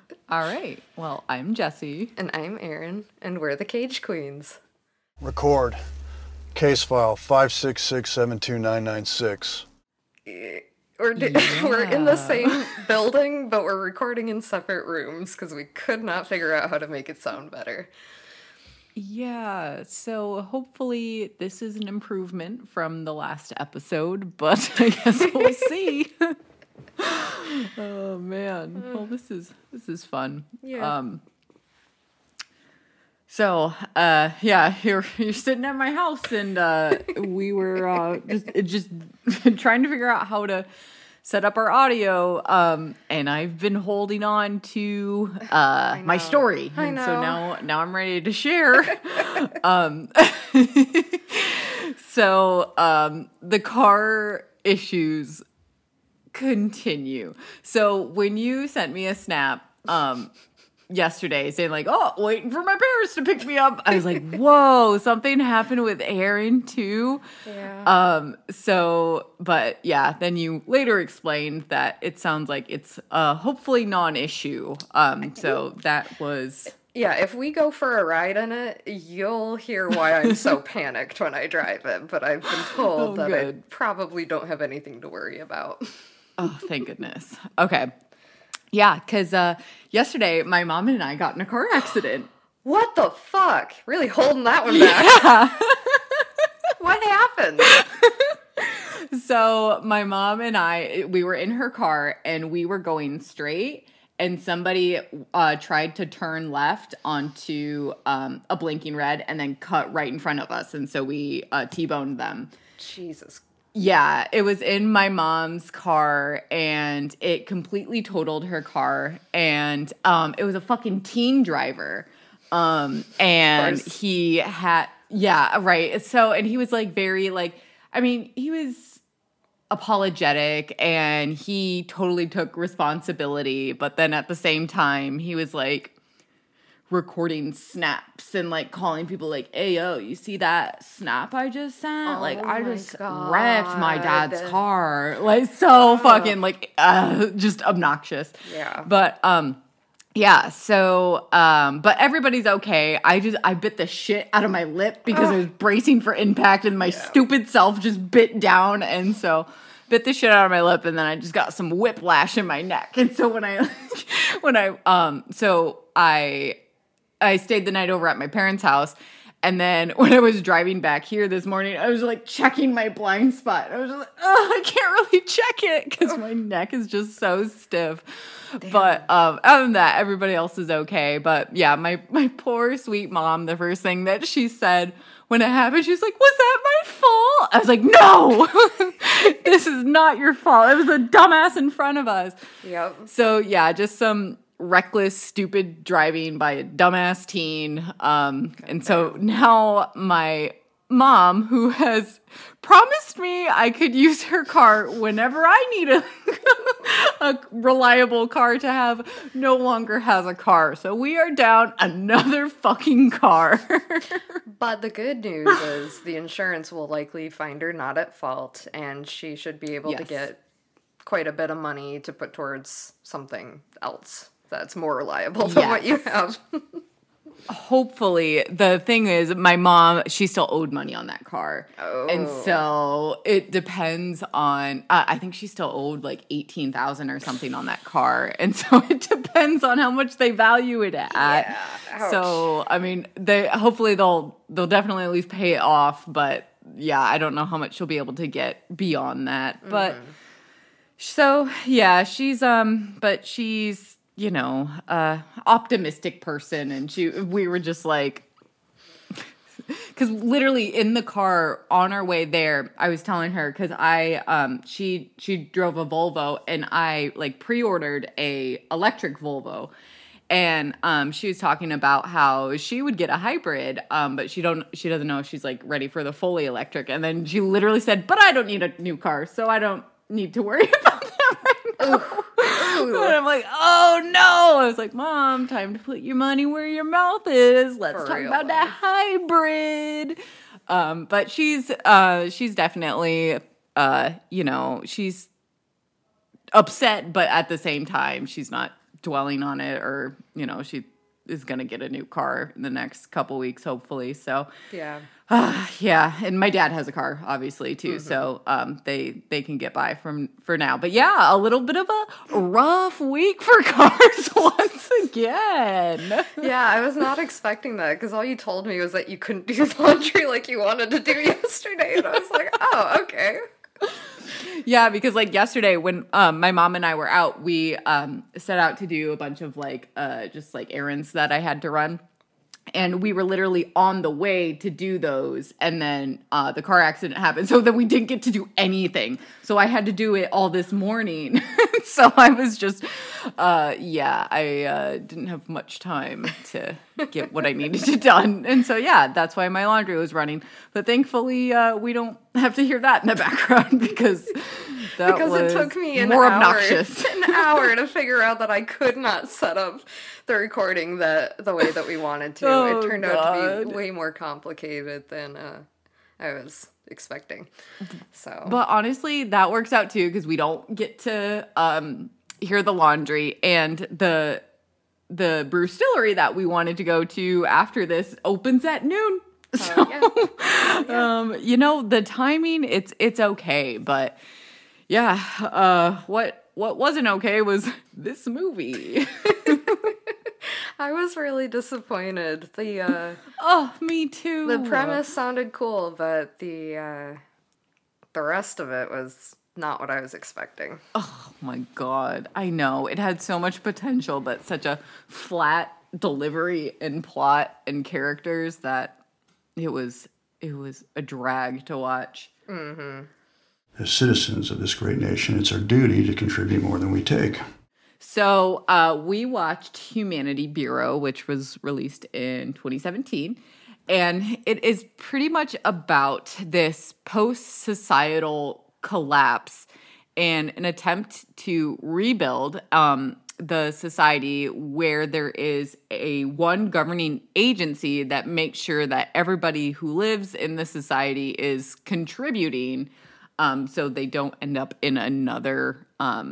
All right. Well, I'm Jessie. And I'm Erin, and we're the Cage Queens. Record. Case file 566-72996. We're in the same building, but we're recording in separate rooms because we could not figure out how to make it sound better. Yeah, so hopefully this is an improvement from the last episode, but I guess we'll see. Oh man. Well, this is fun. Yeah. You're sitting at my house, and we were just trying to figure out how to set up our audio. And I've been holding on to my story, and so now I'm ready to share. The car issues continue. So when you sent me a snap yesterday saying like, oh, waiting for my parents to pick me up, I was like, whoa, something happened with Erin too. Yeah. But yeah, then you later explained that it sounds like it's hopefully non-issue. So that was... Yeah, if we go for a ride in it, you'll hear why I'm so panicked when I drive it, but I've been told that I probably don't have anything to worry about. Oh, thank goodness. Okay. Yeah, because yesterday my mom and I got in a car accident. What the fuck? Really holding that one back. Yeah. What happened? So my mom and we were in her car and we were going straight, and somebody tried to turn left onto a blinking red and then cut right in front of us. And so we T-boned them. Jesus. Yeah, it was in my mom's car, and it completely totaled her car. And it was a fucking teen driver. And he had, yeah, right. So, and he was like very he was apologetic and he totally took responsibility. But then at the same time, he was like recording snaps and like calling people like, hey, yo, you see that snap I just sent? I just wrecked my dad's car. Like, so fucking just obnoxious. Yeah. But but everybody's okay. I bit the shit out of my lip because I was bracing for impact, and my stupid self just bit down, and so bit the shit out of my lip, and then I just got some whiplash in my neck. And so I stayed the night over at my parents' house, and then when I was driving back here this morning, I was like checking my blind spot. I was just like, oh, I can't really check it because my neck is just so stiff. Damn. But other than that, everybody else is okay. But yeah, my poor sweet mom, the first thing that she said when it happened, she's like, was that my fault? I was like, no, this is not your fault. It was a dumbass in front of us. Yep. So yeah, just some reckless, stupid driving by a dumbass teen. And so now my mom, who has promised me I could use her car whenever I need a reliable car to have, no longer has a car. So we are down another fucking car. But the good news is the insurance will likely find her not at fault, and she should be able to get quite a bit of money to put towards something else that's more reliable than what you have. Hopefully. The thing is, my mom, she still owed money on that car. Oh. And so it depends on, I think she still owed like $18,000 or something on that car. And so it depends on how much they value it at. Yeah. Ouch. So, I mean, hopefully they'll definitely at least pay it off. But yeah, I don't know how much she'll be able to get beyond that. Mm-hmm. But so, yeah, she's, optimistic person, and we were just like, because literally in the car on our way there, I was telling her, because she drove a Volvo, and I like pre-ordered a electric Volvo, and she was talking about how she would get a hybrid, but she doesn't know if she's like ready for the fully electric, and then she literally said, but I don't need a new car, so I don't need to worry about that right now. And I'm like, oh no. I was like, Mom, time to put your money where your mouth is. Let's talk about that hybrid. But she's definitely, she's upset, but at the same time, she's not dwelling on it, or, you know, she is going to get a new car in the next couple weeks, hopefully. So Yeah. yeah. And my dad has a car, obviously, too. So they can get by for now. But yeah, a little bit of a rough week for cars once again. Yeah, I was not expecting that because all you told me was that you couldn't do laundry like you wanted to do yesterday. And I was like, oh, okay. Yeah, because like yesterday when my mom and I were out, we set out to do a bunch of like just like errands that I had to run. And we were literally on the way to do those, and then the car accident happened. So then we didn't get to do anything. So I had to do it all this morning. So I was just, I didn't have much time to get what I needed to done. And so, yeah, that's why my laundry was running. But thankfully, we don't have to hear that in the background because it took me an hour to figure out that I could not set up the recording the way that we wanted to. Oh, it turned out to be way more complicated than I was expecting. So, but honestly, that works out too because we don't get to hear the laundry, and the Brewstillery that we wanted to go to after this opens at noon. So, yeah. You know, the timing, it's okay, but yeah, what wasn't okay was this movie. I was really disappointed. Oh, me too. The premise sounded cool, but the rest of it was not what I was expecting. Oh my God. I know. It had so much potential, but such a flat delivery and plot and characters that it was a drag to watch. Mm-hmm. As citizens of this great nation, it's our duty to contribute more than we take. So we watched Humanity Bureau, which was released in 2017. And it is pretty much about this post-societal collapse and an attempt to rebuild the society where there is one governing agency that makes sure that everybody who lives in the society is contributing, so they don't end up in another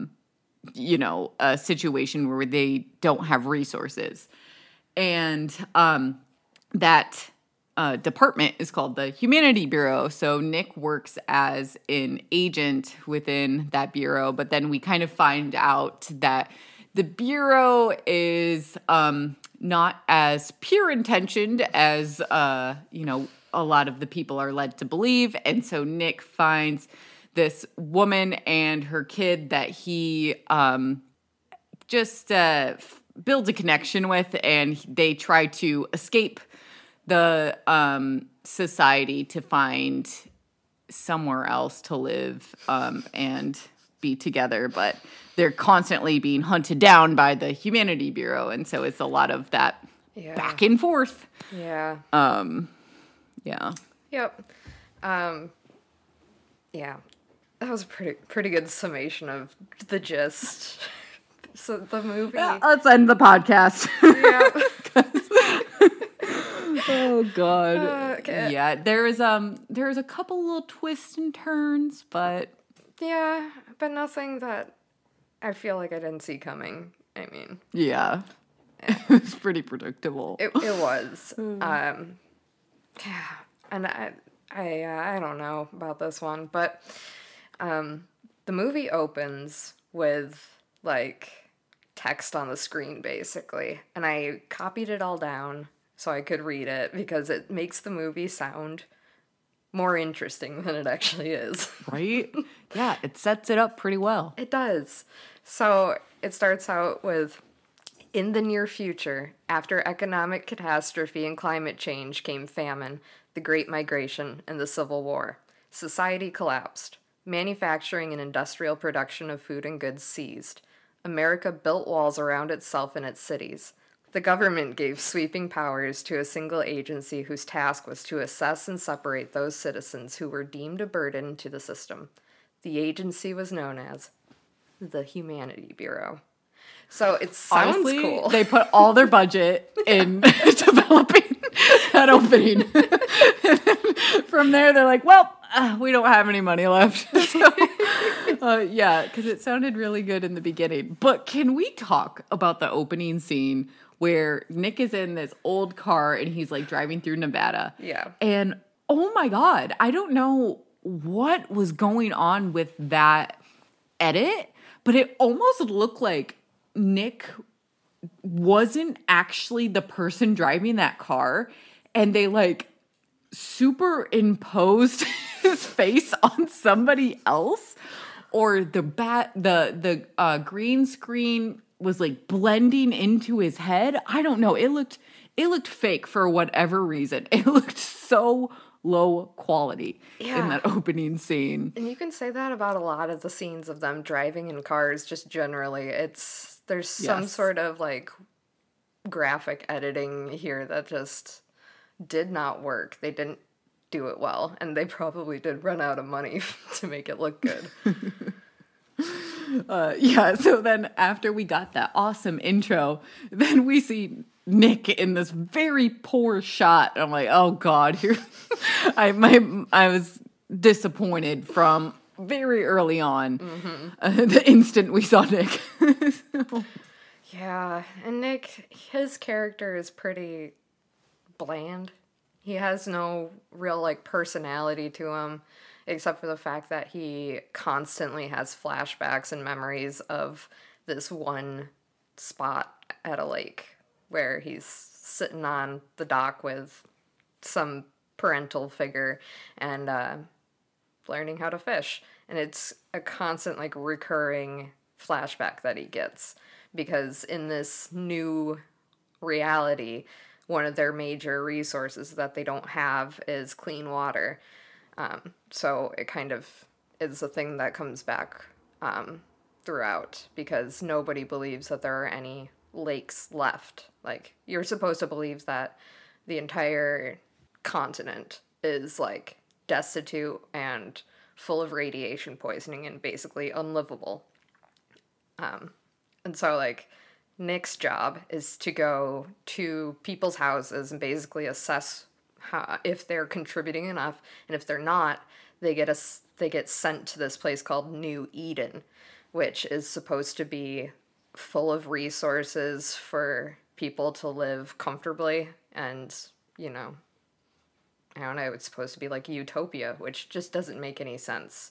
a situation where they don't have resources. And that department is called the Humanity Bureau. So Nick works as an agent within that bureau, but then we kind of find out that the bureau is not as pure intentioned as a lot of the people are led to believe. And so Nick finds this woman and her kid that he just builds a connection with, and they try to escape the society to find somewhere else to live and be together. But they're constantly being hunted down by the Humanity Bureau, and so it's a lot of that back and forth. Yeah. Yeah. Yep. Yeah. That was a pretty good summation of the gist. So the movie. Yeah, let's end the podcast. Yeah. Oh God. Okay. Yeah, there's a couple little twists and turns, but but nothing that I feel like I didn't see coming. I mean, yeah. It was pretty predictable. It was. Yeah, and I don't know about this one, but the movie opens with like text on the screen basically, and I copied it all down so I could read it because it makes the movie sound more interesting than it actually is. Right? Yeah, it sets it up pretty well. It does. So it starts out with, in the near future, after economic catastrophe and climate change came famine, the Great Migration, and the Civil War. Society collapsed. Manufacturing and industrial production of food and goods ceased. America built walls around itself and its cities. The government gave sweeping powers to a single agency whose task was to assess and separate those citizens who were deemed a burden to the system. The agency was known as the Humanity Bureau. So it sounds Honestly, cool. They put all their budget in developing that opening. And then from there, they're like, well, we don't have any money left. So, yeah, because it sounded really good in the beginning. But can we talk about the opening scene where Nick is in this old car and he's like driving through Nevada? Yeah. And oh my God, I don't know what was going on with that edit, but it almost looked like Nick wasn't actually the person driving that car, and they like superimposed his face on somebody else, or the green screen was like blending into his head. I don't know. It looked fake for whatever reason. It looked so low quality in that opening scene. And you can say that about a lot of the scenes of them driving in cars, just generally. There's some sort of like graphic editing here that just did not work. They didn't do it well, and they probably did run out of money to make it look good. So then after we got that awesome intro, then we see Nick in this very poor shot. I'm like, oh God, here I was disappointed from very early on. The instant we saw Nick. Yeah, and Nick, his character is pretty bland. He has no real like personality to him, except for the fact that he constantly has flashbacks and memories of this one spot at a lake where he's sitting on the dock with some parental figure and learning how to fish. And it's a constant like recurring flashback that he gets, because in this new reality, one of their major resources that they don't have is clean water. So it kind of is a thing that comes back throughout, because nobody believes that there are any lakes left. Like, you're supposed to believe that the entire continent is like destitute and full of radiation poisoning and basically unlivable. And so like Nick's job is to go to people's houses and basically assess if they're contributing enough, and if they're not, they get sent to this place called New Eden, which is supposed to be full of resources for people to live comfortably, and I don't know, it's supposed to be like utopia, which just doesn't make any sense.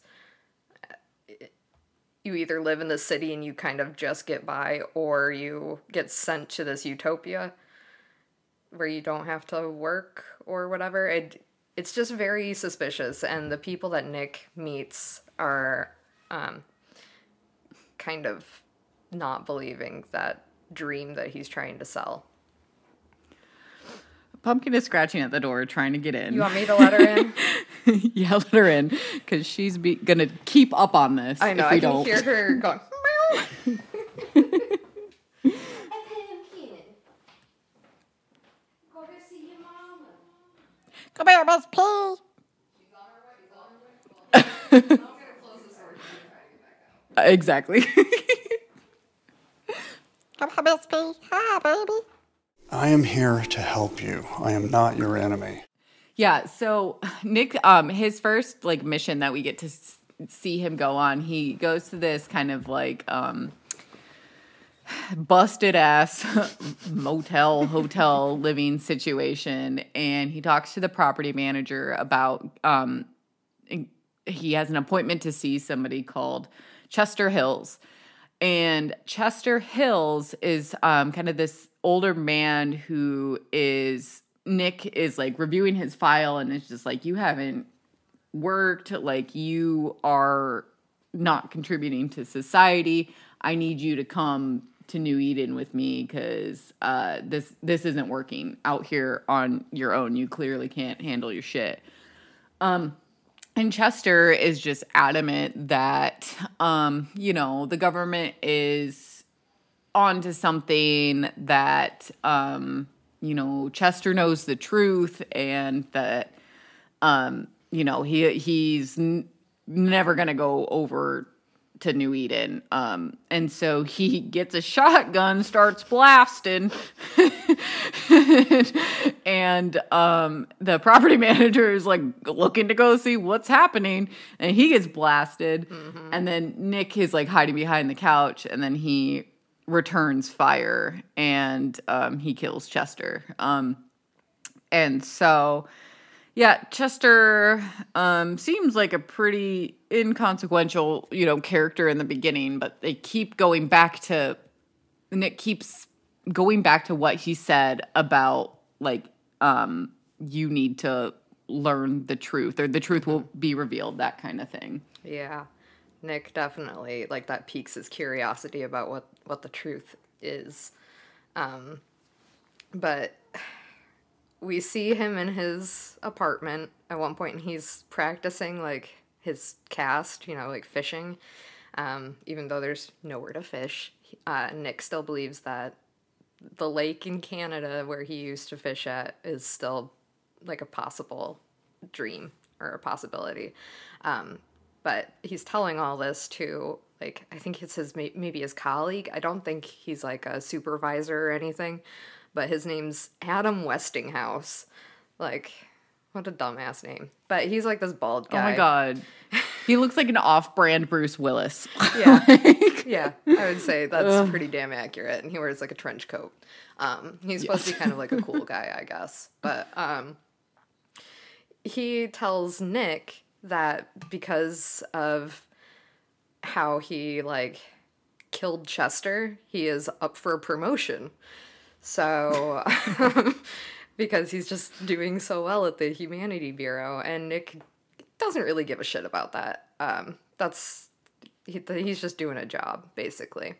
You either live in the city and you kind of just get by, or you get sent to this utopia where you don't have to work or whatever. It's just very suspicious, and the people that Nick meets are kind of not believing that dream that he's trying to sell. Pumpkin is scratching at the door trying to get in. You want me to let her in? Yeah, let her in, because she's gonna keep up on this. I know, if we I don't. can hear her going, meow. Come here, Miss P. Exactly. Come here, Miss P. Hi, baby. I am here to help you. I am not your enemy. Yeah, so Nick, his first like mission that we get to see him go on, he goes to this kind of like busted ass hotel living situation, and he talks to the property manager about he has an appointment to see somebody called Chester Hills. And Chester Hills is kind of this older man who Nick is like reviewing his file, and it's just like, you haven't worked, like you are not contributing to society. I need you to come to New Eden with me, because this isn't working out here on your own. You clearly can't handle your shit. And Chester is just adamant that, the government is onto something, that, Chester knows the truth, and that, he's never going to go over to New Eden. And so he gets a shotgun, starts blasting, and the property manager is like looking to go see what's happening, and he gets blasted. And then Nick is like hiding behind the couch, and then he returns fire, and he kills Chester. And so, yeah, Chester seems like a pretty inconsequential, character in the beginning, but they keep going back to, Nick keeps going back to what he said about, like, you need to learn the truth, or the truth will be revealed, that kind of thing. Yeah. Nick definitely, like, that piques his curiosity about what the truth is. But we see him in his apartment at one point, and he's practicing, like, his cast, like, fishing. Even though there's nowhere to fish, Nick still believes that the lake in Canada where he used to fish at is still, like, a possible dream or a possibility. But he's telling all this to, like, I think it's maybe his colleague. I don't think he's, like, a supervisor or anything. But his name's Adam Westinghouse. Like, what a dumbass name. But he's, like, this bald guy. Oh, my God. He looks like an off-brand Bruce Willis. Yeah. Yeah, I would say that's pretty damn accurate. And he wears, like, a trench coat. He's supposed to be kind of, like, a cool guy, I guess. But he tells Nick that because of how he, like, killed Chester, he is up for a promotion. So, because he's just doing so well at the Humanity Bureau, and Nick doesn't really give a shit about that. He's just doing a job, basically.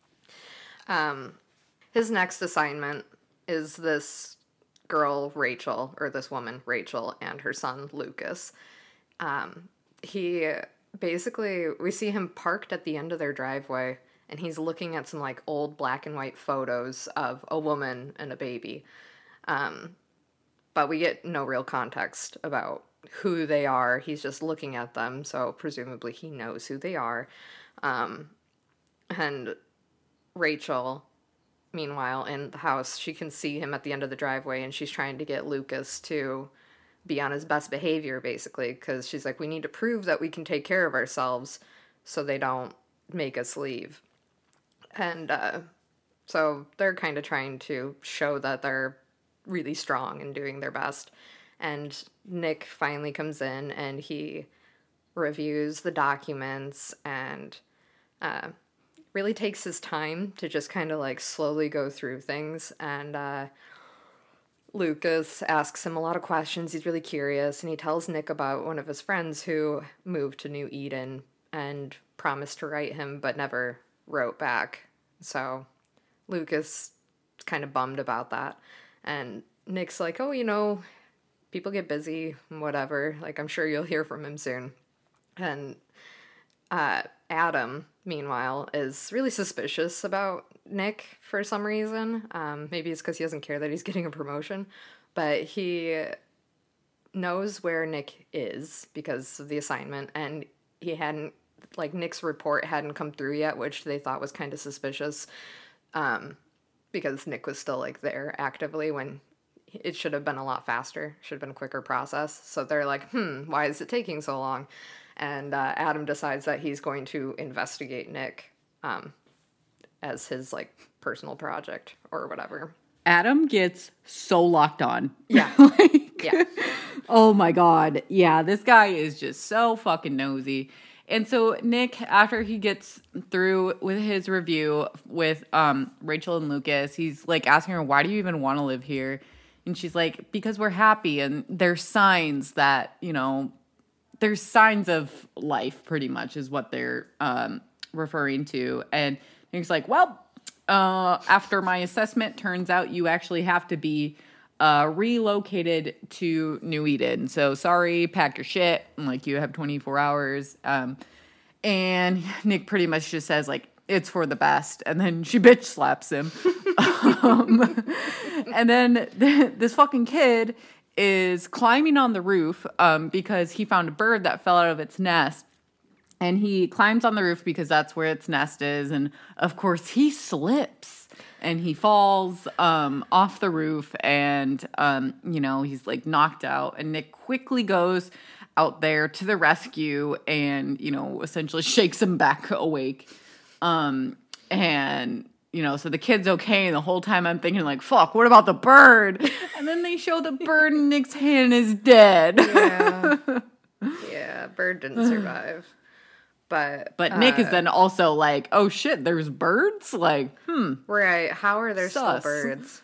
His next assignment is this girl, Rachel, or this woman, Rachel, and her son, Lucas. We see him parked at the end of their driveway, and he's looking at some, like, old black and white photos of a woman and a baby. But we get no real context about who they are. He's just looking at them, so presumably he knows who they are. And Rachel, meanwhile, in the house, she can see him at the end of the driveway, and she's trying to get Lucas to be on his best behavior, basically, because she's like, we need to prove that we can take care of ourselves so they don't make us leave. And so they're kind of trying to show that they're really strong and doing their best. And Nick finally comes in, and he reviews the documents and really takes his time to just kind of, like, slowly go through things. And Lucas asks him a lot of questions. He's really curious, and he tells Nick about one of his friends who moved to New Eden and promised to write him but never wrote back. So Lucas is kind of bummed about that. And Nick's like, oh, people get busy and whatever. Like, I'm sure you'll hear from him soon. And Adam, meanwhile, is really suspicious about Nick for some reason. Maybe it's because he doesn't care that he's getting a promotion. But he knows where Nick is because of the assignment. And he hadn't, like, Nick's report hadn't come through yet, which they thought was kind of suspicious. Because Nick was still, like, there actively when it should have been a lot faster. Should have been a quicker process. So they're like, why is it taking so long? And Adam decides that he's going to investigate Nick as his, like, personal project or whatever. Adam gets so locked on. Yeah. Yeah. Oh, my God. Yeah, this guy is just so fucking nosy. And so Nick, after he gets through with his review with Rachel and Lucas, he's, like, asking her, why do you even want to live here? And she's like, because we're happy, and there's signs that, there's signs of life, pretty much, is what they're referring to. And Nick's like, well, after my assessment, turns out you actually have to be relocated to New Eden. So sorry, pack your shit. Like, you have 24 hours. And Nick pretty much just says, like, it's for the best. And then she bitch slaps him. And then this fucking kid is climbing on the roof because he found a bird that fell out of its nest. And he climbs on the roof because that's where its nest is. And of course, he slips and he falls off the roof. And, he's like knocked out. And Nick quickly goes out there to the rescue and, essentially shakes him back awake. So the kid's okay. And the whole time I'm thinking, like, fuck, what about the bird? And then they show the bird in Nick's hand is dead. Yeah. Yeah, bird didn't survive. But Nick is then also like, oh shit, there's birds? Like, Right. How are there sus. still birds?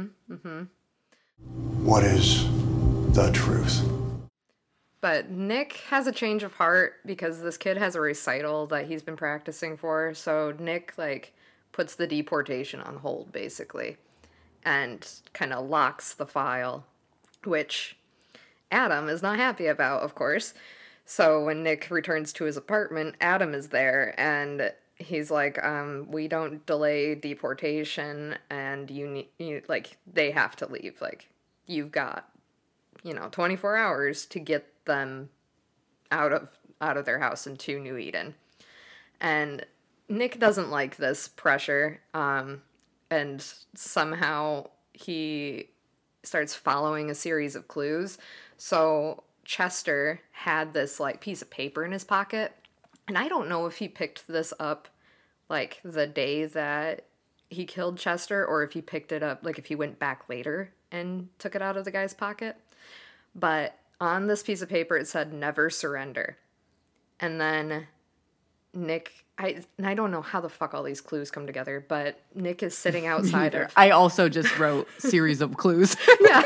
What is the truth? But Nick has a change of heart because this kid has a recital that he's been practicing for. So Nick, puts the deportation on hold, basically, and kind of locks the file, which Adam is not happy about, of course. So when Nick returns to his apartment, Adam is there, and he's like, we don't delay deportation, and they have to leave. Like, you've got, 24 hours to get them out of their house into New Eden. And Nick doesn't like this pressure, and somehow he starts following a series of clues. So Chester had this piece of paper in his pocket, and I don't know if he picked this up the day that he killed Chester, or if he picked it up if he went back later and took it out of the guy's pocket. But on this piece of paper it said never surrender. And then Nick, I don't know how the fuck all these clues come together, but Nick is sitting outside of... I also just wrote series of clues. Yeah.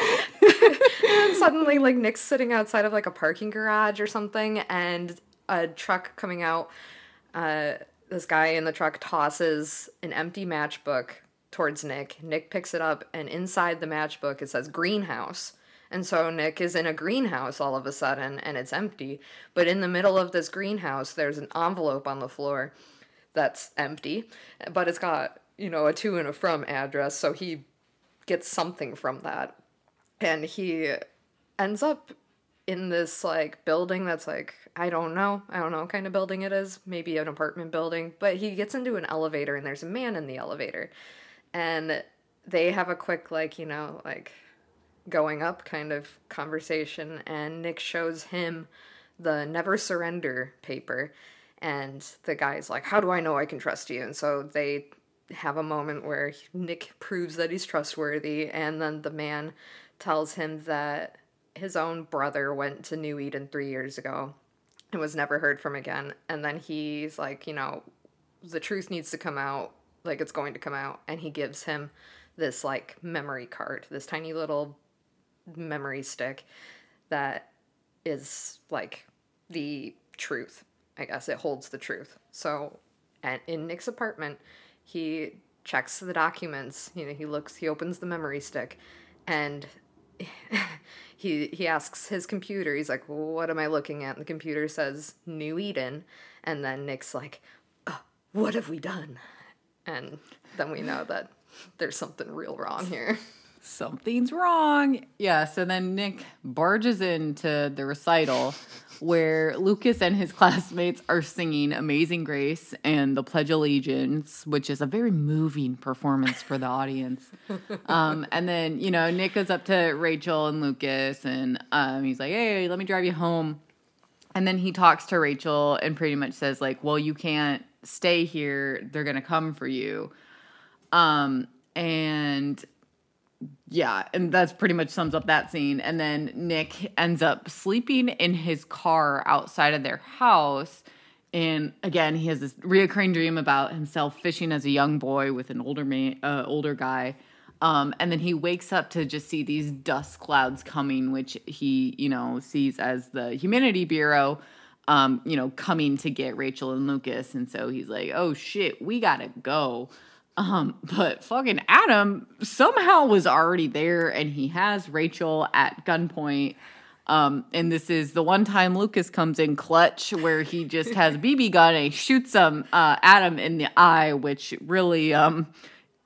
And suddenly, Nick's sitting outside of, a parking garage or something, and a truck coming out, this guy in the truck tosses an empty matchbook towards Nick. Nick picks it up, and inside the matchbook it says greenhouse. And so Nick is in a greenhouse all of a sudden, and it's empty. But in the middle of this greenhouse, there's an envelope on the floor that's empty, but it's got, a to and a from address, so he gets something from that. And he ends up in this, building that's, I don't know what kind of building it is. Maybe an apartment building. But he gets into an elevator, and there's a man in the elevator. And they have a quick, going up kind of conversation. And Nick shows him the never surrender paper. And the guy's like, how do I know I can trust you? And so they have a moment where Nick proves that he's trustworthy. And then the man tells him that his own brother went to New Eden 3 years ago and was never heard from again. And then he's like, the truth needs to come out, it's going to come out. And he gives him this, memory card, this tiny little memory stick that is, the truth. I guess it holds the truth. So, and in Nick's apartment, he checks the documents. He opens the memory stick, and he asks his computer, he's like, well, what am I looking at? And the computer says New Eden. And then Nick's like, oh, what have we done? And then we know that there's something real wrong here. Something's wrong. Yeah, so then Nick barges into the recital where Lucas and his classmates are singing Amazing Grace and the Pledge of Allegiance, which is a very moving performance for the audience. And then, Nick goes up to Rachel and Lucas, and he's like, hey, let me drive you home. And then he talks to Rachel and pretty much says, well, you can't stay here. They're going to come for you. And that's pretty much sums up that scene. And then Nick ends up sleeping in his car outside of their house. And again, he has this reoccurring dream about himself fishing as a young boy with an older guy. And then he wakes up to just see these dust clouds coming, which he, sees as the Humanity Bureau, coming to get Rachel and Lucas. And so he's like, oh shit, we gotta go. But fucking Adam somehow was already there, and he has Rachel at gunpoint. And this is the one time Lucas comes in clutch, where he just has a BB gun and he shoots Adam in the eye, which really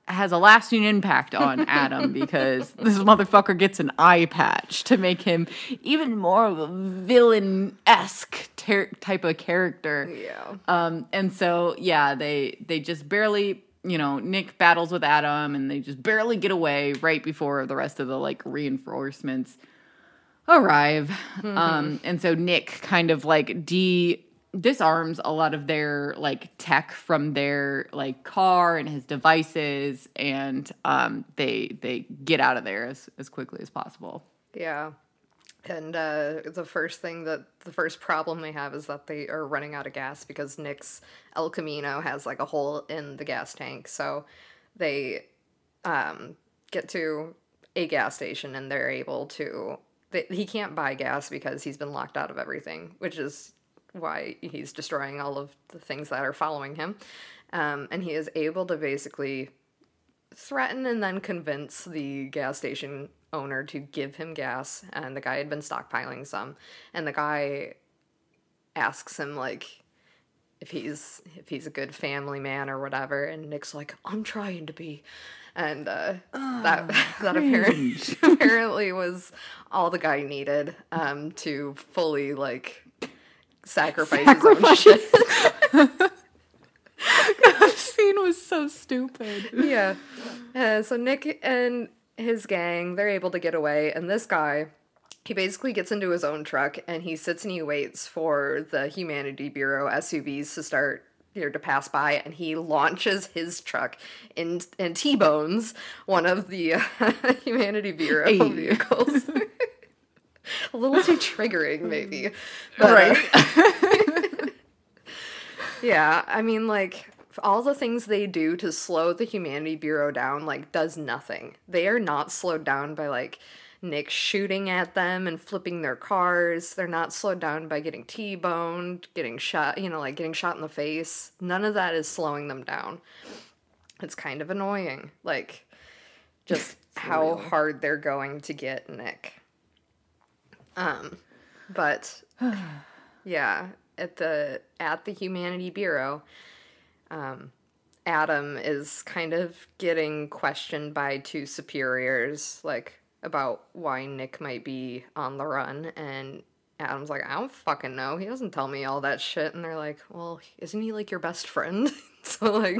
has a lasting impact on Adam because this motherfucker gets an eye patch to make him even more of a villain-esque type of character. Yeah. And so, yeah, they just barely, Nick battles with Adam and they just barely get away right before the rest of the, like, reinforcements arrive. And so Nick kind of, like, disarms a lot of their, like, tech from their, like, car and his devices, and they get out of there as quickly as possible. Yeah. And the first problem they have is that they are running out of gas because Nick's El Camino has, like, a hole in the gas tank. So they get to a gas station and they're able to... he can't buy gas because he's been locked out of everything, which is why he's destroying all of the things that are following him. And he is able to basically threaten and then convince the gas station owner to give him gas. And the guy had been stockpiling some. And the guy asks him, like, if he's a good family man or whatever. And Nick's like, I'm trying to be. And that apparently was all the guy needed to fully, like, sacrifice his own shit. That scene was so stupid. Yeah. So Nick and his gang, they're able to get away, and this guy, he basically gets into his own truck, and he sits and he waits for the Humanity Bureau SUVs to start, to pass by, and he launches his truck and T-bones one of the Humanity Bureau vehicles. A little too triggering, maybe. But, right. Yeah, I mean, like, all the things they do to slow the Humanity Bureau down, like, does nothing. They are not slowed down by, like, Nick shooting at them and flipping their cars. They're not slowed down by getting T-boned, getting shot, getting shot in the face. None of that is slowing them down. It's kind of annoying, like, just how hard they're going to get Nick. But yeah, at the Humanity Bureau, Adam is kind of getting questioned by two superiors, like, about why Nick might be on the run, and Adam's like, I don't fucking know. He doesn't tell me all that shit. And they're like, well, isn't he, like, your best friend? So, like,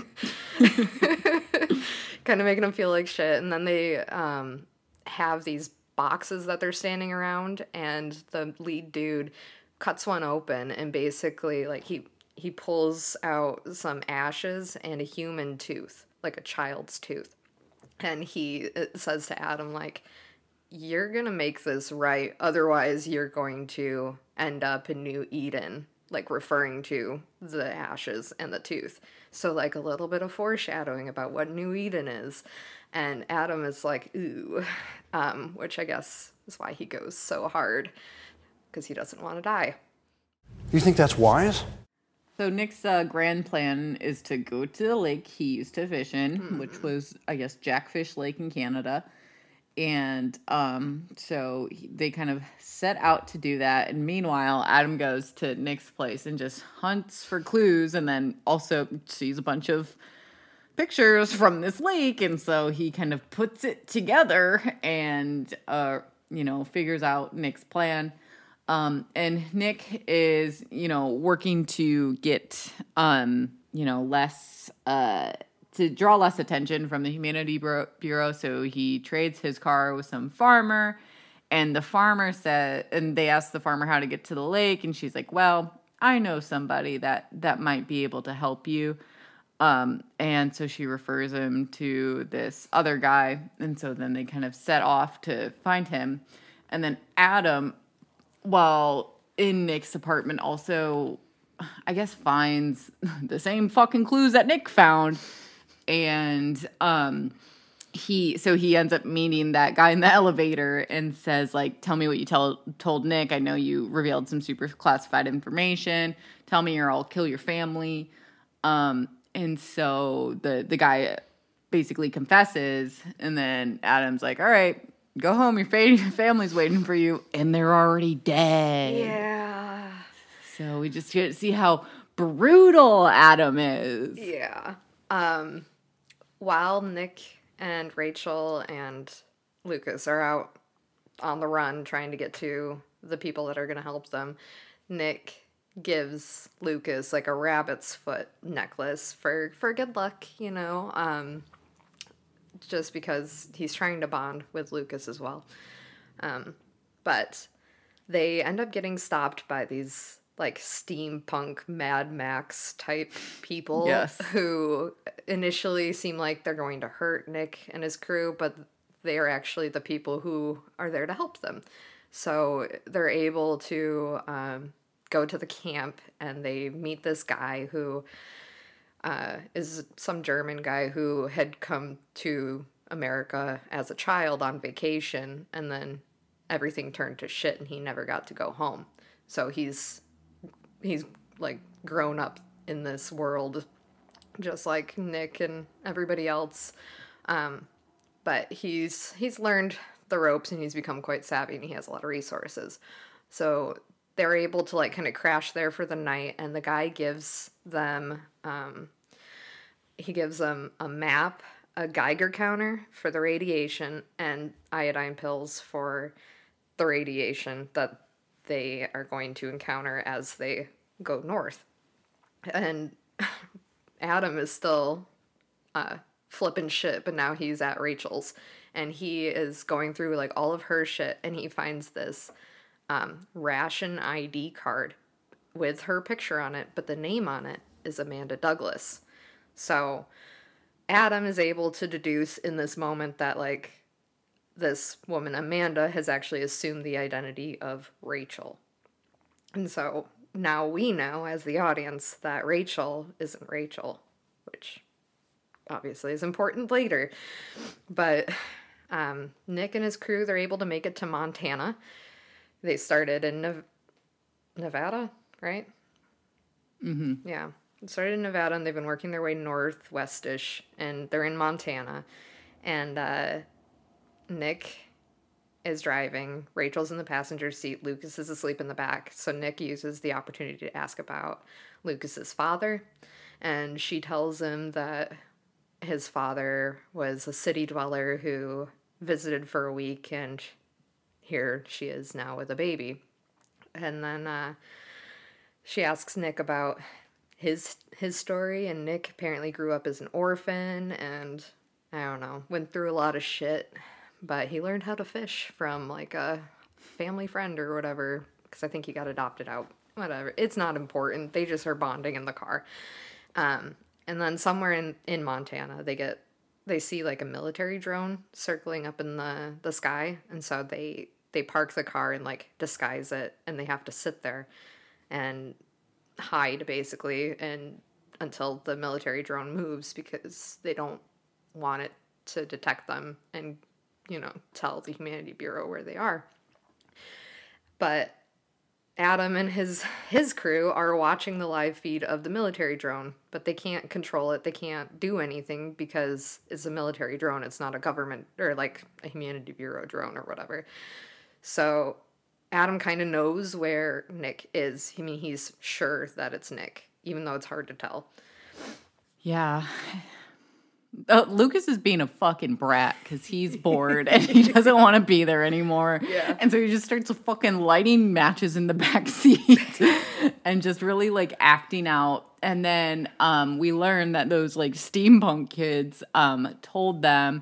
kind of making him feel like shit. And then they have these boxes that they're standing around, and the lead dude cuts one open, and basically, like, he pulls out some ashes and a human tooth, like a child's tooth. And he says to Adam, like, you're gonna make this right, otherwise you're going to end up in New Eden, like, referring to the ashes and the tooth. So, like, a little bit of foreshadowing about what New Eden is. And Adam is like, ooh, which I guess is why he goes so hard, because he doesn't want to die. You think that's wise? So Nick's grand plan is to go to the lake he used to fish in, which was, I guess, Jackfish Lake in Canada. And so they kind of set out to do that. And meanwhile, Adam goes to Nick's place and just hunts for clues, and then also sees a bunch of pictures from this lake. And so he kind of puts it together and, figures out Nick's plan. And Nick is, working to get, less, to draw less attention from the Humanity Bureau. So he trades his car with some farmer, and the farmer and they ask the farmer how to get to the lake. And she's like, well, I know somebody that might be able to help you. And so she refers him to this other guy. And so then they kind of set off to find him. And then Adam, while in Nick's apartment, also, I guess, finds the same fucking clues that Nick found. And he ends up meeting that guy in the elevator and says, like, tell me what you told Nick. I know you revealed some super classified information. Tell me or I'll kill your family. And so the guy basically confesses, and then Adam's like, all right, go home. Your family's waiting for you, and they're already dead. Yeah. So we just get to see how brutal Adam is. Yeah. while Nick and Rachel and Lucas are out on the run trying to get to the people that are going to help them, Nick gives Lucas like a rabbit's foot necklace for good luck, you know, just because he's trying to bond with Lucas as well. But they end up getting stopped by these like steampunk Mad Max type people who initially seem like they're going to hurt Nick and his crew, but they are actually the people who are there to help them. So they're able to go to the camp, and they meet this guy who is some German guy who had come to America as a child on vacation, and then everything turned to shit and he never got to go home. So he's like grown up in this world just like Nick and everybody else. But he's learned the ropes and he's become quite savvy and he has a lot of resources. So they're able to like kind of crash there for the night, and the guy gives them a map, a Geiger counter for the radiation, and iodine pills for the radiation that they are going to encounter as they go north. And Adam is still flipping shit, but now he's at Rachel's, and he is going through like all of her shit, and he finds this ration ID card with her picture on it, but the name on it is Amanda Douglas. So Adam is able to deduce in this moment that like this woman Amanda has actually assumed the identity of Rachel. And so now we know as the audience that Rachel isn't Rachel, which obviously is important later. But Nick and his crew, they're able to make it to Montana. They started in Nevada, right? Mm-hmm. Yeah. Started in Nevada, and they've been working their way northwestish, and they're in Montana. And Nick is driving. Rachel's in the passenger seat. Lucas is asleep in the back. So Nick uses the opportunity to ask about Lucas's father. And she tells him that his father was a city dweller who visited for a week, and here she is now with a baby. And then she asks Nick about his story, and Nick apparently grew up as an orphan, and I don't know, went through a lot of shit, but he learned how to fish from like a family friend or whatever, because I think he got adopted out. Whatever, it's not important. They just are bonding in the car. And then somewhere in Montana, they see like a military drone circling up in the sky, and so they park the car and like disguise it, and they have to sit there and hide basically and until the military drone moves, because they don't want it to detect them and, you know, tell the Humanity Bureau where they are. But Adam and his crew are watching the live feed of the military drone, but they can't control it. They can't do anything because it's a military drone. It's not a government or like a Humanity Bureau drone or whatever. So Adam kind of knows where Nick is. I mean, he's sure that it's Nick, even though it's hard to tell. Yeah. Lucas is being a fucking brat because he's bored and he doesn't want to be there anymore. Yeah. And so he just starts fucking lighting matches in the back seat and just really like acting out. And then we learn that those like steampunk kids told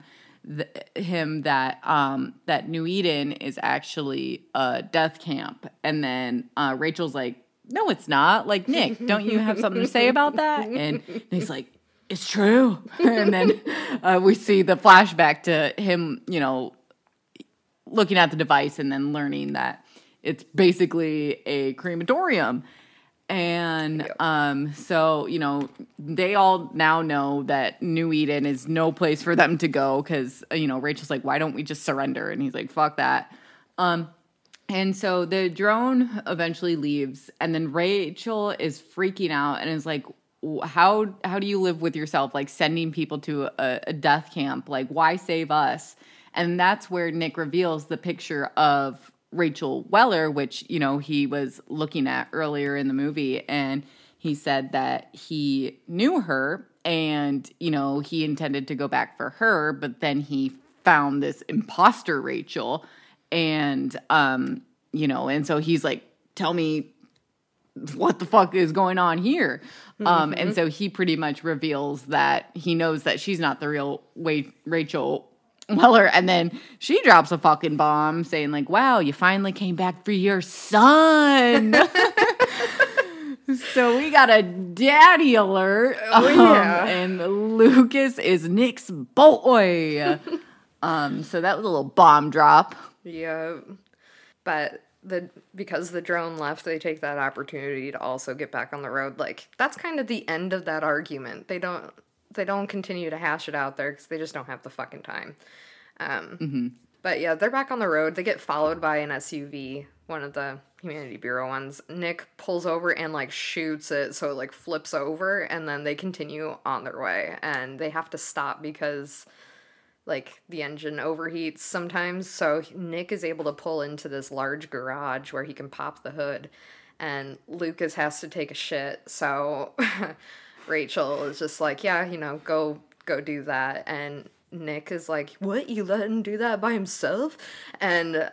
him that New Eden is actually a death camp. And then Rachel's like, no, it's not. Like, Nick, don't you have something to say about that? And Nick's like, it's true. And then we see the flashback to him, you know, looking at the device and then learning that it's basically a crematorium. And so, you know, they all now know that New Eden is no place for them to go because, you know, Rachel's like, why don't we just surrender? And he's like, fuck that. And so the drone eventually leaves, and then Rachel is freaking out and is like, how do you live with yourself, like sending people to a death camp? Like, why save us? And that's where Nick reveals the picture of Rachel Weller, which, you know, he was looking at earlier in the movie. And he said that he knew her And, he intended to go back for her, but then he found this imposter Rachel. And, and so he's like, tell me what the fuck is going on here. And so he pretty much reveals that he knows that she's not the real Rachel Weller. And then she drops a fucking bomb saying like, wow, you finally came back for your son. So we got a daddy alert. And Lucas is Nick's boy. So that was a little bomb drop. Yeah. But because the drone left, they take that opportunity to also get back on the road. Like, that's kind of the end of that argument. They don't continue to hash it out there because they just don't have the fucking time. But yeah, they're back on the road. They get followed by an SUV, one of the Humanity Bureau ones. Nick pulls over and like shoots it, so it like flips over, and then they continue on their way. And they have to stop because like the engine overheats sometimes. So Nick is able to pull into this large garage where he can pop the hood, and Lucas has to take a shit. So Rachel is just like, yeah, go do that. And Nick is like, what? You let him do that by himself? And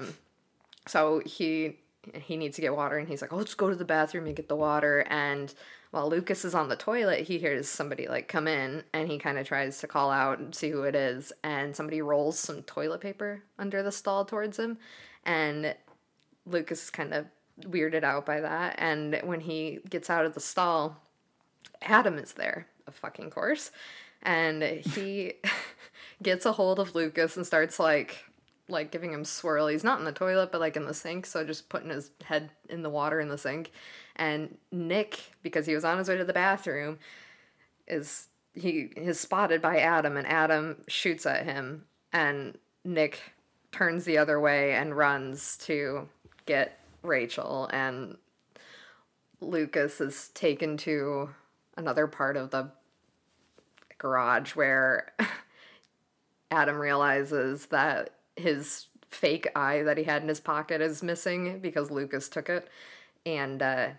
so he needs to get water, and he's like, I'll just go to the bathroom and get the water. And while Lucas is on the toilet, he hears somebody like come in, and he kind of tries to call out and see who it is. And somebody rolls some toilet paper under the stall towards him, and Lucas is kind of weirded out by that. And when he gets out of the stall, Adam is there, of fucking course. And he gets a hold of Lucas and starts like giving him swirlies, not in the toilet, but like in the sink. So just putting his head in the water in the sink. And Nick, because he was on his way to the bathroom, is spotted by Adam, and Adam shoots at him, and Nick turns the other way and runs to get Rachel, and Lucas is taken to another part of the garage where Adam realizes that his fake eye that he had in his pocket is missing because Lucas took it. And I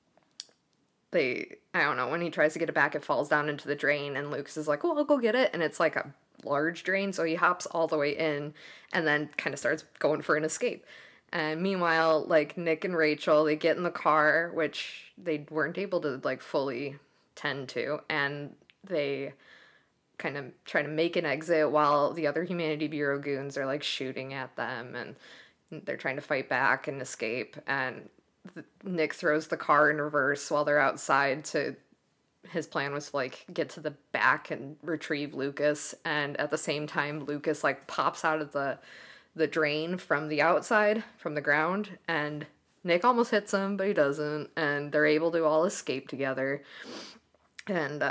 don't know, when he tries to get it back, it falls down into the drain, and Lucas is like, well, I'll go get it. And it's like a large drain, so he hops all the way in and then kind of starts going for an escape. And meanwhile, like, Nick and Rachel, they get in the car, which they weren't able to like fully tend to, and they kind of try to make an exit while the other Humanity Bureau goons are like shooting at them, and they're trying to fight back and escape. And Nick throws the car in reverse while they're outside his plan was to like get to the back and retrieve Lucas. And at the same time, Lucas like pops out of the drain from the outside, from the ground, and Nick almost hits him, but he doesn't. And they're able to all escape together. And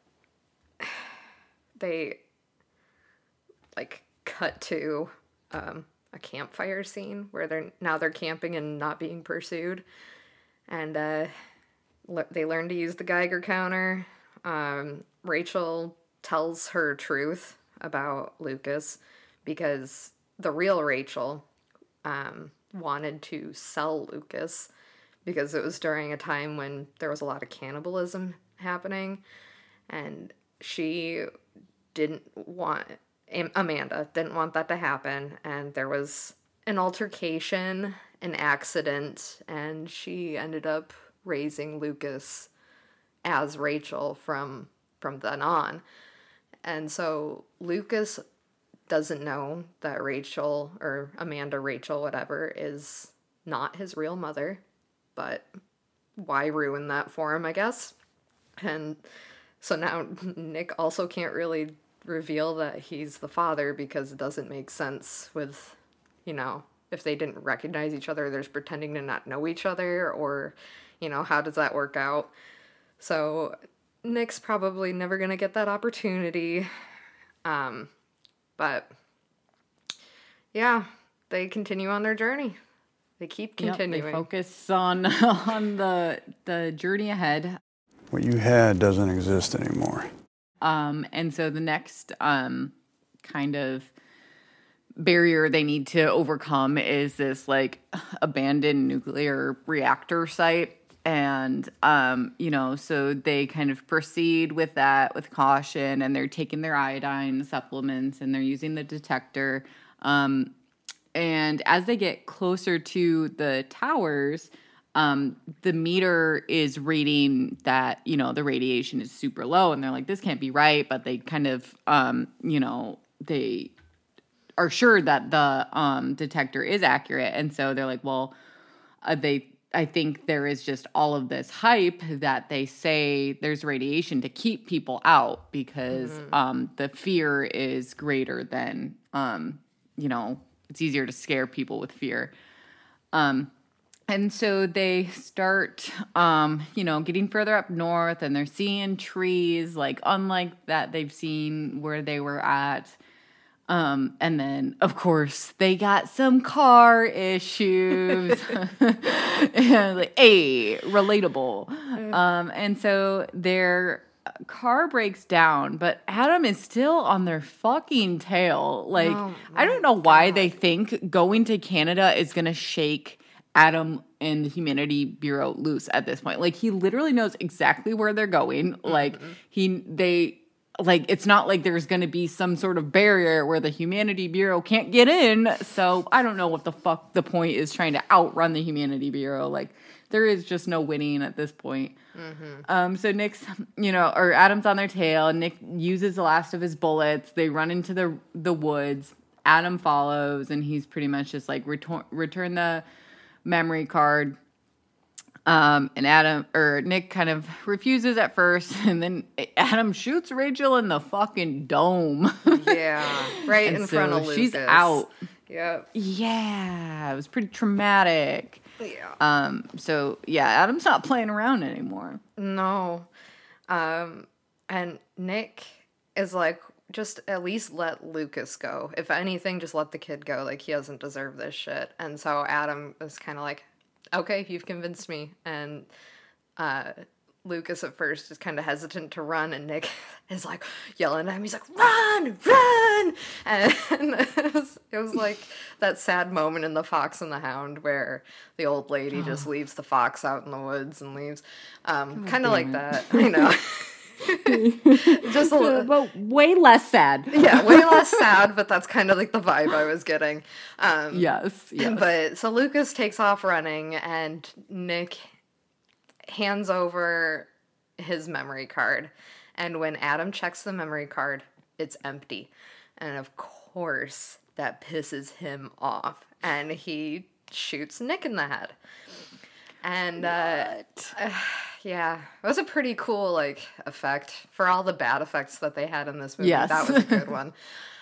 they like cut to a campfire scene where they're camping and not being pursued, and they learn to use the Geiger counter. Rachel tells her truth about Lucas because the real Rachel wanted to sell Lucas because it was during a time when there was a lot of cannibalism happening, and Amanda didn't want that to happen, and there was an altercation, an accident, and she ended up raising Lucas as Rachel from then on. And so Lucas doesn't know that Rachel, or Amanda Rachel, whatever, is not his real mother, but why ruin that for him, I guess? And so now Nick also can't really reveal that he's the father because it doesn't make sense with, if they didn't recognize each other, there's pretending to not know each other, or, how does that work out? So Nick's probably never going to get that opportunity. But yeah, they continue on their journey. They keep continuing. They focus on the journey ahead. What you had doesn't exist anymore. And so the next kind of barrier they need to overcome is this like abandoned nuclear reactor site. And, so they kind of proceed with that with caution, and they're taking their iodine supplements and they're using the detector. And as they get closer to the towers, the meter is reading that, the radiation is super low, and they're like, this can't be right. But they kind of, they are sure that the detector is accurate. And so they're like, well, I think there is just all of this hype that they say there's radiation to keep people out because the fear is greater than, it's easier to scare people with fear. And so they start, getting further up north, and they're seeing trees like unlike that they've seen where they were at. And then, of course, they got some car issues. And like, hey, relatable. And so their car breaks down, but Adam is still on their fucking tail. Like, I don't know why they think going to Canada is going to shake Adam and the Humanity Bureau loose at this point. Like, he literally knows exactly where they're going. Like, it's not like there's going to be some sort of barrier where the Humanity Bureau can't get in. So I don't know what the fuck the point is trying to outrun the Humanity Bureau. Like, there is just no winning at this point. So Nick's, or Adam's on their tail, and Nick uses the last of his bullets. They run into the woods. Adam follows, and he's pretty much just like, return the memory card. And Nick kind of refuses at first, and then Adam shoots Rachel in the fucking dome. Yeah, right in front of Lucas. She's out. Yep. Yeah, it was pretty traumatic. Yeah. Adam's not playing around anymore. No. And Nick is like, just at least let Lucas go. If anything, just let the kid go. Like, he doesn't deserve this shit. And so Adam is kind of like, okay, you've convinced me. And Lucas at first is kind of hesitant to run, and Nick is like yelling at him. He's like, run, run! And it was like that sad moment in The Fox and the Hound where the old lady just leaves the fox out in the woods and leaves. Kind of like that, I know. Just a little, but way less sad. Yeah, way less sad, but that's kind of like the vibe I was getting. Yes. But so Lucas takes off running, and Nick hands over his memory card. And when Adam checks the memory card, it's empty. And of course, that pisses him off. And he shoots Nick in the head. And yeah, it was a pretty cool effect for all the bad effects that they had in this movie. Yes. That was a good one.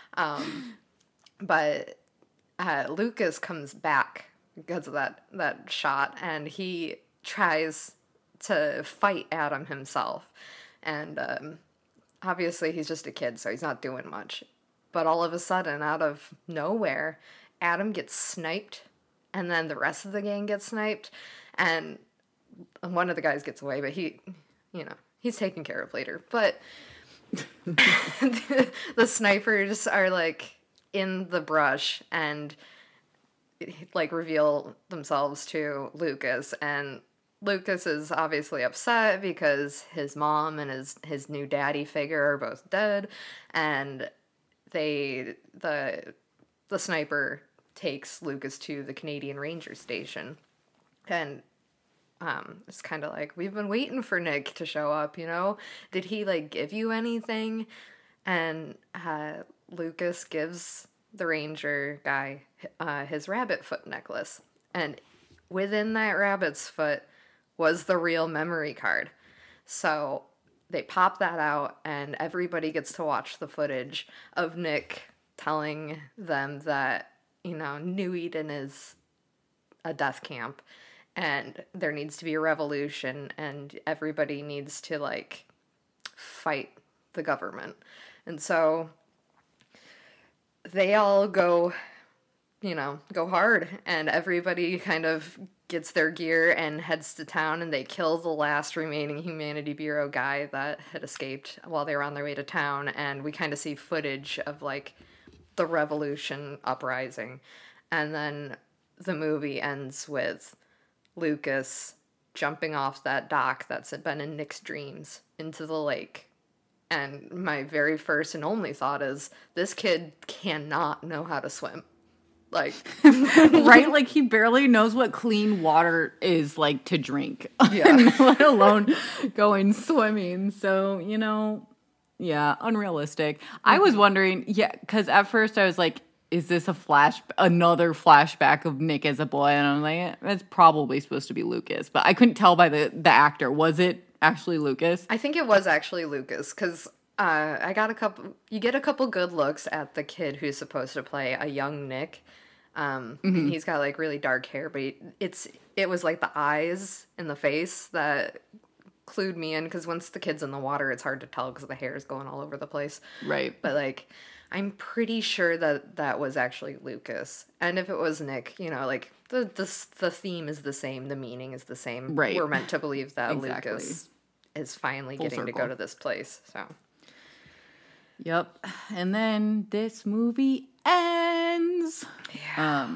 But Lucas comes back because of that shot, and he tries to fight Adam himself. And obviously he's just a kid, so he's not doing much. But all of a sudden, out of nowhere, Adam gets sniped, and then the rest of the gang gets sniped. And one of the guys gets away, but he's taken care of later. But the snipers are in the brush and reveal themselves to Lucas, and Lucas is obviously upset because his mom and his new daddy figure are both dead, and the sniper takes Lucas to the Canadian Ranger station. And it's kind of like, we've been waiting for Nick to show up, Did he, give you anything? And Lucas gives the ranger guy his rabbit foot necklace. And within that rabbit's foot was the real memory card. So they pop that out, and everybody gets to watch the footage of Nick telling them that, New Eden is a death camp. And there needs to be a revolution, and everybody needs to, fight the government. And so they all go hard, and everybody kind of gets their gear and heads to town, and they kill the last remaining Humanity Bureau guy that had escaped while they were on their way to town. And we kind of see footage of, the revolution uprising. And then the movie ends with Lucas jumping off that dock that's been in Nick's dreams into the lake. And my very first and only thought is, this kid cannot know how to swim. Like, right? Like, he barely knows what clean water is like to drink, let alone going swimming. So, yeah, unrealistic. I was wondering, because at first I was like, is this another flashback of Nick as a boy? And I'm like, it's probably supposed to be Lucas, but I couldn't tell by the actor. Was it actually Lucas? I think it was actually Lucas, because you get a couple good looks at the kid who's supposed to play a young Nick. And he's got like really dark hair, but it was like the eyes and the face that clued me in, because once the kid's in the water, it's hard to tell because the hair is going all over the place. Right. But like, I'm pretty sure that was actually Lucas. And if it was Nick, like the theme is the same, the meaning is the same. Right. We're meant to believe that Exactly. Lucas is finally Full getting circle. to go to this place. So. Yep. And then this movie ends. Yeah.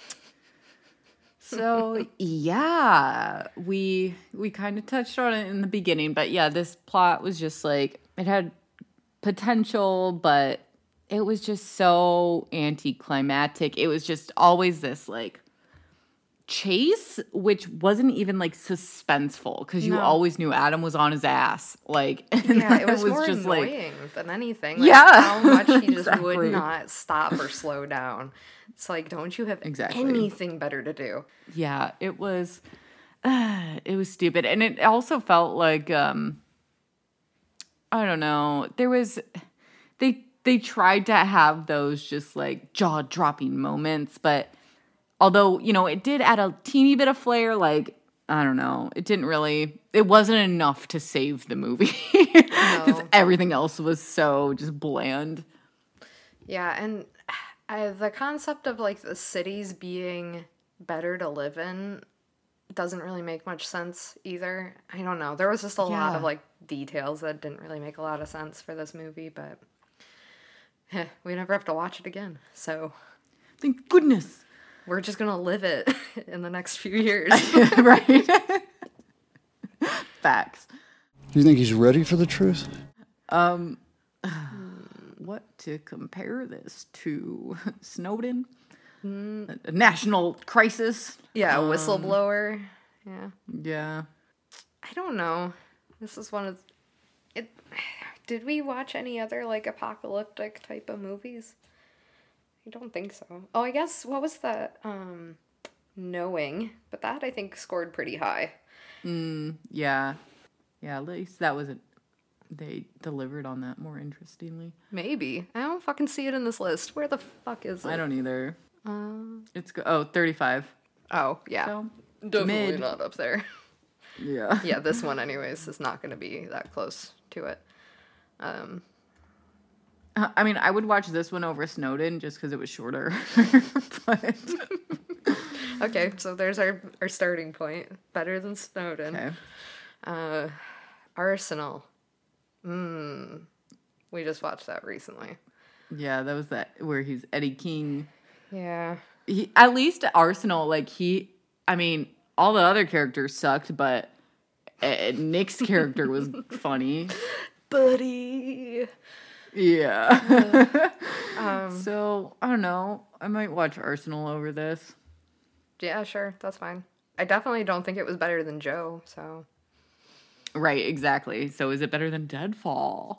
So yeah, we kind of touched on it in the beginning, but yeah, this plot was just like, it had potential, but it was just so anticlimactic. It was just always this like chase, which wasn't even like suspenseful, because you always knew Adam was on his ass. Like, Yeah, it was more just annoying than anything. Like, Yeah. how much he just Exactly. would not stop or slow down. It's like, don't you have Exactly. anything better to do? Yeah, it was stupid. And it also felt like, I don't know, they tried to have those just like jaw-dropping moments, but although, it did add a teeny bit of flair, like, I don't know, it wasn't enough to save the movie. Because everything else was so just bland. Yeah, and the concept of like the cities being better to live in doesn't really make much sense either. I don't know. There was just a lot of like details that didn't really make a lot of sense for this movie, but we never have to watch it again. So Thank goodness. we're just going to live it in the next few years. Right? Facts. Do you think he's ready for the truth? What to compare this to? Snowden? A national crisis? Yeah, a whistleblower. Yeah. Yeah. I don't know. This is one of it. Did we watch any other like apocalyptic type of movies? I don't think so. Oh, I guess what was the Knowing, but that I think scored pretty high. Yeah. Yeah, at least that wasn't. They delivered on that more interestingly. Maybe. I don't fucking see it in this list. Where the fuck is it? I don't either. It's 35. Oh, yeah. So, Definitely mid. not up there. Yeah. Yeah, this one anyways is not going to be that close to it. I mean, I would watch this one over Snowden just because it was shorter. But Okay, so there's our starting point. Better than Snowden. okay. Arsenal. We just watched that recently. Yeah, that was where he's Eddie King. Yeah. At least at Arsenal, like I mean, all the other characters sucked, but Nick's character was funny. Buddy. Yeah. So, I don't know. I might watch Arsenal over this. Yeah, sure. That's fine. I definitely don't think it was better than Joe, so. Right, exactly. So is it better than Deadfall?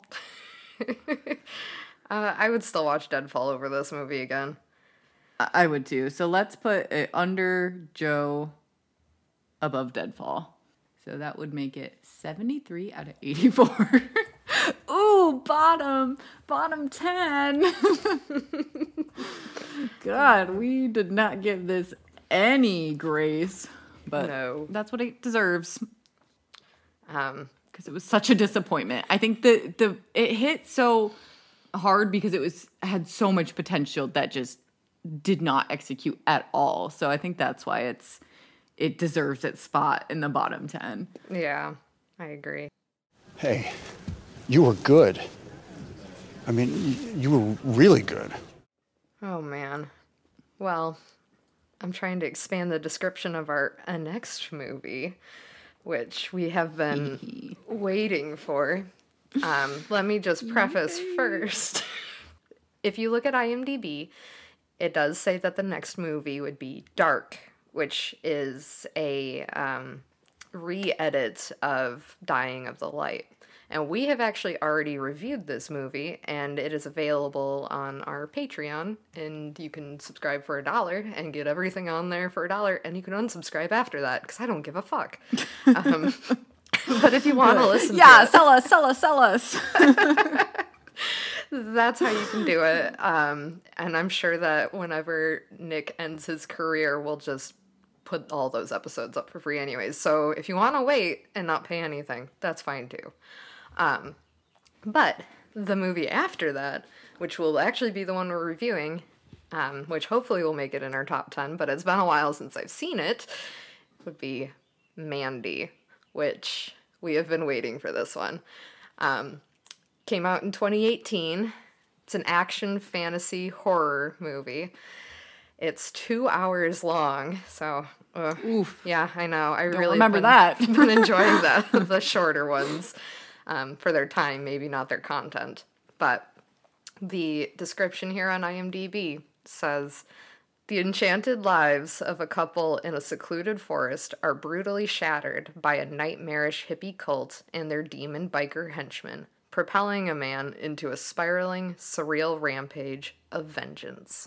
I would still watch Deadfall over this movie again. I would too. So let's put it under Joe, above Deadfall. So that would make it 73 out of 84. Ooh, bottom 10. God, we did not give this any grace, but No. that's what it deserves. Because It was such a disappointment. I think it hit so hard because it had so much potential that just did not execute at all. So I think that's why it deserves its spot in the bottom 10. yeah, I agree. Hey, you were good. I mean, you were really good. Oh, man. Well, I'm trying to expand the description of our next movie. which we have been waiting for. Let me just preface first. If you look at IMDb, it does say that the next movie would be Dark, which is a re-edit of Dying of the Light. And we have actually already reviewed this movie, and it is available on our Patreon, and you can subscribe for $1 and get everything on there for $1, and you can unsubscribe after that, because I don't give a fuck. But if you want to listen to it... sell us. That's how you can do it. And I'm sure that whenever Nick ends his career, we'll just put all those episodes up for free anyways. So if you want to wait and not pay anything, that's fine too. But the movie after that, which will actually be the one we're reviewing, which hopefully will make it in our top 10, but it's been a while since I've seen it, would be Mandy, which we have been waiting for this one. Came out in 2018. It's an action fantasy horror movie. It's 2 hours long, so Oof. Yeah, I know. I Don't really remember that. been enjoying the shorter ones for their time, maybe not their content. But the description here on IMDb says, the enchanted lives of a couple in a secluded forest are brutally shattered by a nightmarish hippie cult and their demon biker henchmen, propelling a man into a spiraling, surreal rampage of vengeance.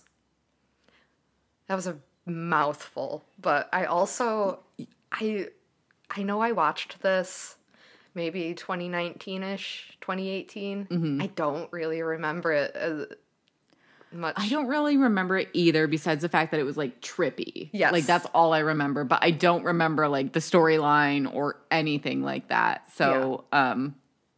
That was a mouthful, but I also, I know I watched this maybe 2019-ish, 2018. Mm-hmm. I don't really remember it as much. I don't really remember it either, besides the fact that it was, like, trippy. Yes. Like, that's all I remember, but I don't remember, like, the storyline or anything like that. So, I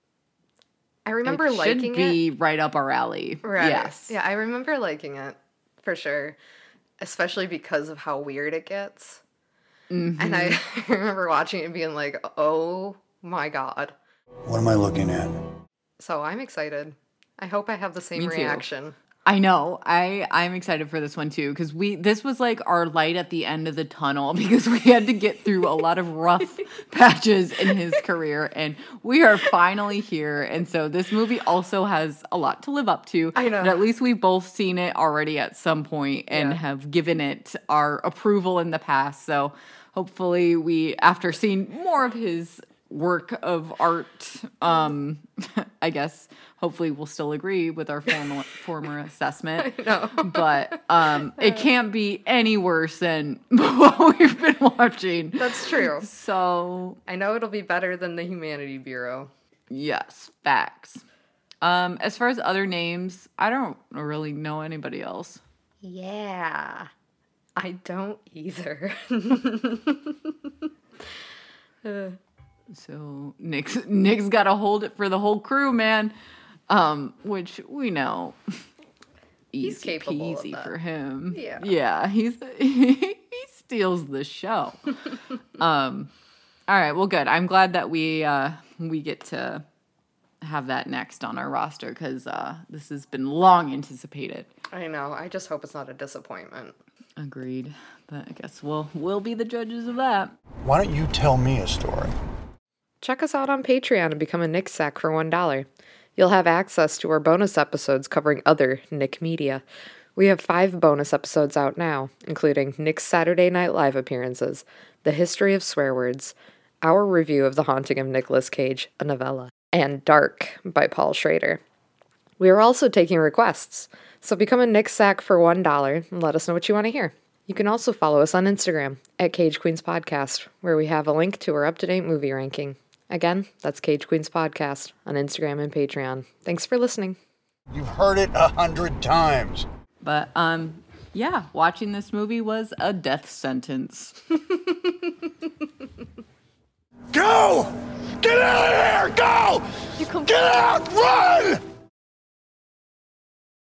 remember liking it. Should be right up our alley. Right. Yes. Yeah, I remember liking it, for sure. Especially because of how weird it gets. Mm-hmm. And I remember watching it and being like, oh my God. What am I looking at? So I'm excited. I hope I have the same reaction. I know. I'm excited for this one too, because this was like our light at the end of the tunnel, because we had to get through a lot of rough patches in his career, and we are finally here. And so this movie also has a lot to live up to. I know. But at least we've both seen it already at some point and have given it our approval in the past. So hopefully we, after seeing more of his work of art, I guess hopefully we'll still agree with our former assessment. I know. But it can't be any worse than what we've been watching. That's true. So I know it'll be better than the Humanity Bureau. Yes, facts. As far as other names, I don't really know anybody else. Yeah, I don't either. So Nick's got to hold it for the whole crew, man. Which we know, he's capable peasy of that. for him. Yeah, he steals the show. All right, well, good. I'm glad that we get to have that next on our roster, because this has been long anticipated. I know. I just hope it's not a disappointment. Agreed. But I guess we'll be the judges of that. Why don't you tell me a story? Check us out on Patreon and become a Nick Sack for $1. You'll have access to our bonus episodes covering other Nick media. We have 5 bonus episodes out now, including Nick's Saturday Night Live appearances, The History of Swear Words, our review of The Haunting of Nicolas Cage, a novella, and Dark by Paul Schrader. We are also taking requests, so become a Nick Sack for $1 and let us know what you want to hear. You can also follow us on Instagram at Cage Queens Podcast, where we have a link to our up-to-date movie ranking. Again, that's Cage Queens Podcast on Instagram and Patreon. Thanks for listening. You've heard it 100 times. But, yeah, watching this movie was a death sentence. Go! Get out of here! Go! Get out! Run!